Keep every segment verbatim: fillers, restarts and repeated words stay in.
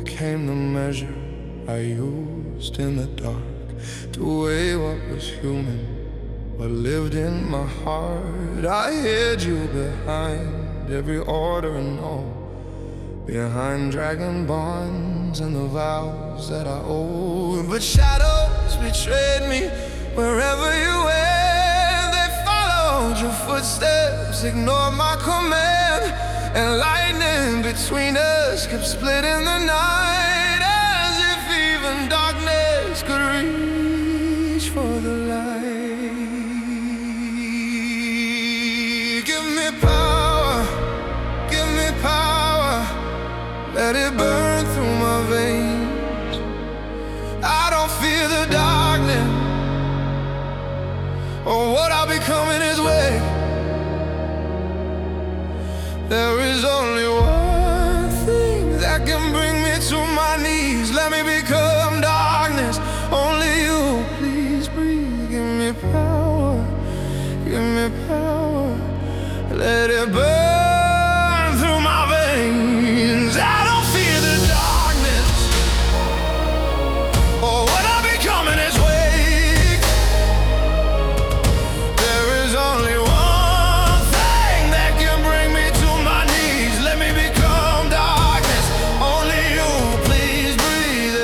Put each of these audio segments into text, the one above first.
became the measure I used in the dark to weigh what was human, what lived in my heart. I hid you behind every order and no, behind dragon bonds and the vows that I owed. But shadows betrayed me wherever you went. They followed your footsteps, ignored my command, and lightning between us kept splitting the night, as if even darkness could reach for the light. Give me power, give me power, let it burn through my veins. I don't fear the darkness or what I'll become in its way. There is only one thing that can bring me to my knees. Let me become darkness, only you. Please breathe, give me power, give me power, let it burn through my veins. I don't fear the darkness or what I become in its wake. There is only one thing that can bring me to my knees. Let me become darkness, only you. Please breathe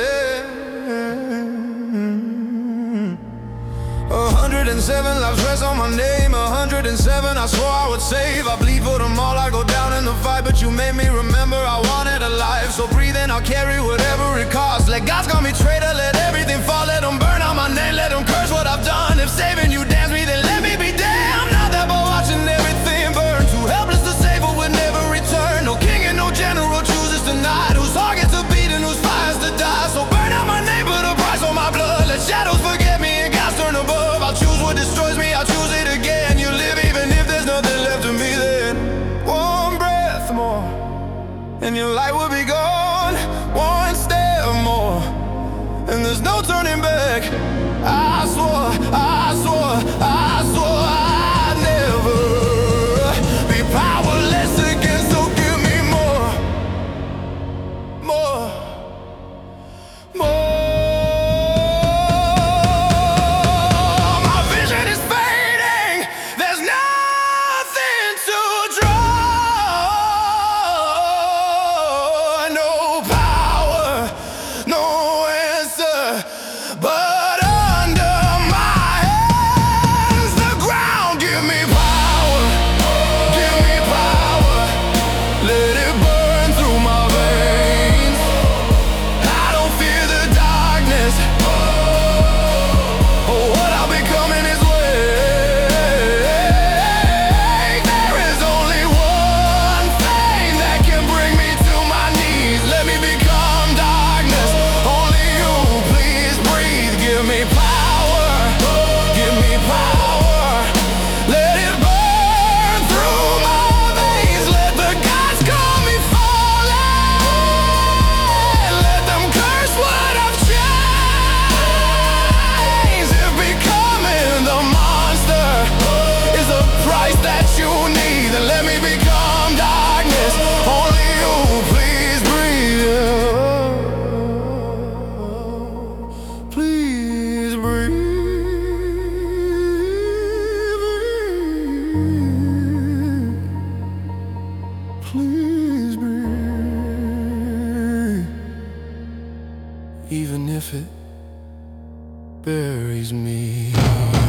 in. A hundred and seven lives rest on my name. A hundred and seven I swore I would save. I bleed for them all, I go down in the fight, but you made me remember I wanted a life. So breathe in, I'll carry whatever it costs. Let God's call me traitor, let everything fall. Let them burn out my name, let them curse what I've done. If saving you damns me, then let me be damned. Not that but watching everything burn, too helpless to save but would never return. No king and no general chooses tonight, whose heart gets a beat and whose fires to die. So burn out my name, put a price on my blood. Let shadows forget me and gods turn above. I'll choose what destroys me, I'll choose it again. You live even if there's nothing left of me then. One breath more and your light will be gone. One step more and there's no turning back. I swore, I swore, I swore I'd never be powerless again. So give me more, more, more. My vision is fading, there's nothing to draw. No power, no answer, but under my hands the ground. Give me power, give me power, let it burn through my veins. I don't fear the darkness or what I'll become in its wake. There is only one thing that can bring me to my knees. Let me become darkness, only you. Please breathe, give me power, give me power, let it burn through my veins. Let the gods call me falling, let them curse what I've changed. If becoming the monster is the price that you need, then let me become darkness, only you. Please breathe, please breathe. Please breathe, even if it buries me.